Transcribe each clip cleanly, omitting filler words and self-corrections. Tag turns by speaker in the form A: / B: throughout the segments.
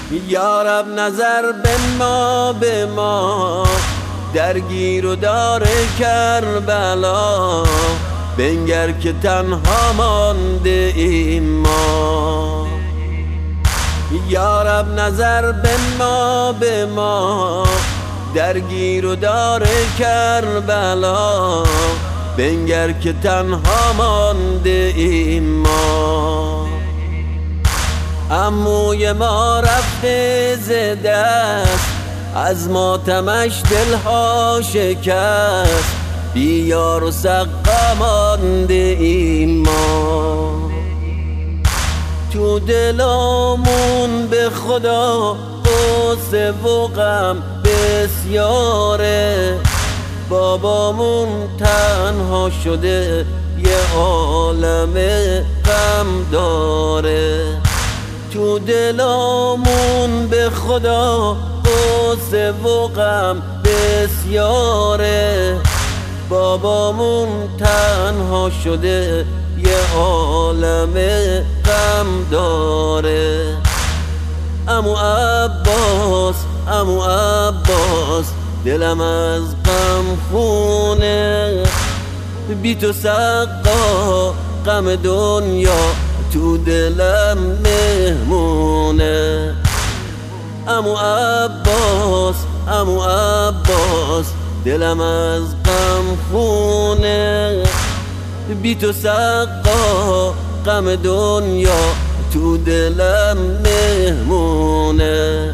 A: یا رب نظر به ما درگیر و دار کربلا، بنگر که تنها مانده ایم ما. یا رب نظر به ما درگیر و دار کربلا، بنگر که تنها مانده ایم ما. عموی ما رفته ز دست، از ماتمش دلها شکست، بی یار و سقا مانده ایم ما. تو دلامون به خدا غصه و غم بسیاره، بابامون تنها شده یه عالم غم داره. تو دلامون به خدا غصه و غم بسیاره، بابامون تنها شده یه عالم غم داره. عمو عباس دلم از غم خونه، بی تو سقا غم دنیا تو دلم مهمونه. عمو عباس دلم از غم خونه، بی تو سقا غم دنیا تو دلم مهمونه.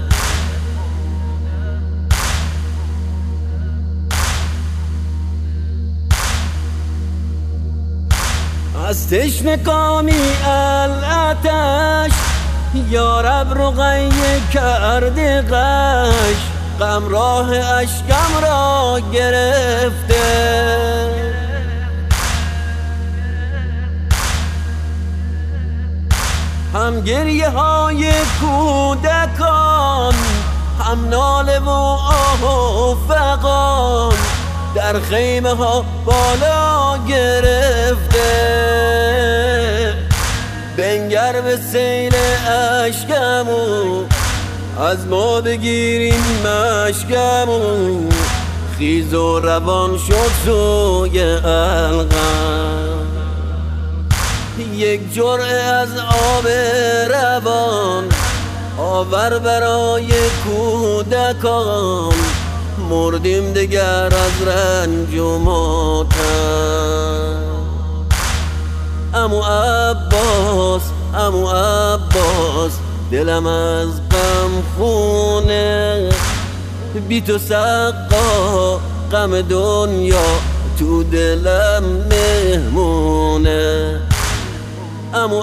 A: از تشنه کامی الاتش، یا رب رقیه کرده غش، غم راه اشکم را گرفته. هم گریه های کودکان، هم ناله و آه و فغان، در خیمه ها بالا گرفته. بنگر به سیل اشکمو، از ما بگیریم مشکمو، خیز و روان شد سوی الغم. یک جرعه از آب روان آور برای کودکان، مردیم دگر از رنج و ماتم. عمو عباس دلم از غم خونه، بی تو سقا غم دنیا تو دلم مهمونه. عمو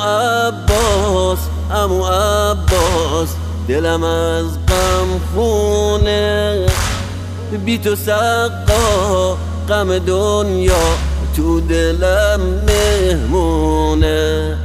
A: عباس دلم از غم خونه، بی تو سقا غم دنیا تو دلم مهمونه.